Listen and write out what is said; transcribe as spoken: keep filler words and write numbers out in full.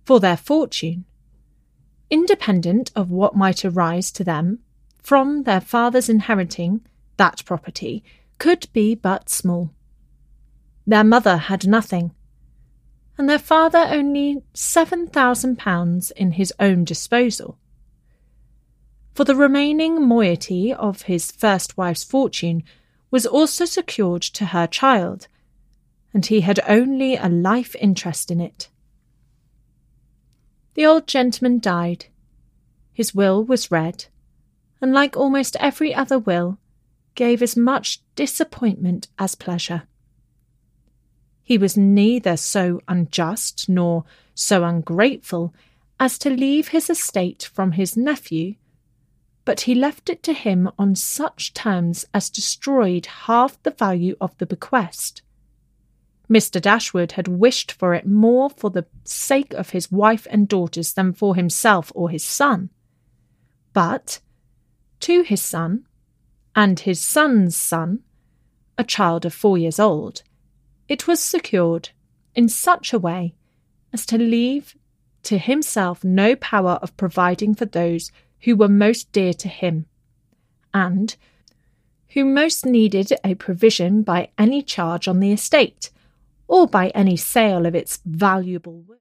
for their fortune, independent of what might arise to them from their fathers inheriting that property, could be but small. Their mother had nothing, and their father only seven thousand pounds in his own disposal. For the remaining moiety of his first wife's fortune was also secured to her child, and he had only a life interest in it. The old gentleman died. His will was read, and like almost every other will, gave as much disappointment as pleasure. He was neither so unjust nor so ungrateful as to leave his estate from his nephew, but he left it to him on such terms as destroyed half the value of the bequest. Mister Dashwood had wished for it more for the sake of his wife and daughters than for himself or his son. But to his son, and his son's son, a child of four years old, it was secured in such a way as to leave to himself no power of providing for those who were most dear to him, and who most needed a provision by any charge on the estate, or by any sale of its valuable work.